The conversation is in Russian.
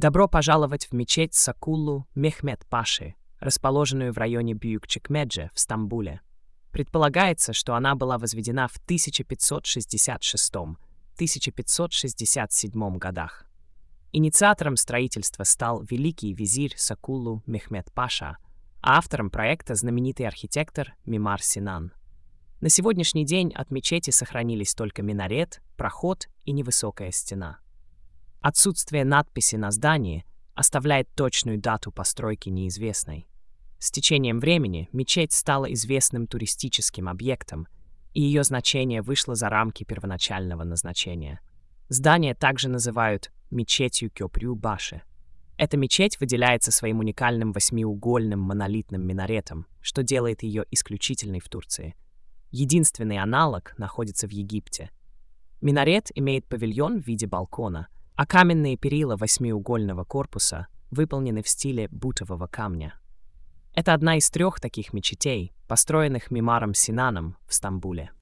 Добро пожаловать в мечеть Сакуллу Мехмед Паши, расположенную в районе Бюйükçekмедже в Стамбуле. Предполагается, что она была возведена в 1566-1567 годах. Инициатором строительства стал великий визирь Сакуллу Мехмед Паша, а автором проекта знаменитый архитектор Мимар Синан. На сегодняшний день от мечети сохранились только минарет, проход и невысокая стена. Отсутствие надписи на здании оставляет точную дату постройки неизвестной. С течением времени мечеть стала известным туристическим объектом, и ее значение вышло за рамки первоначального назначения. Здание также называют мечетью Köprü-Başı. Эта мечеть выделяется своим уникальным восьмиугольным монолитным минаретом, что делает ее исключительной в Турции. Единственный аналог находится в Египте. Минарет имеет павильон в виде балкона, а каменные перила восьмиугольного корпуса выполнены в стиле бутового камня. Это одна из 3 таких мечетей, построенных Мимаром Синаном в Стамбуле.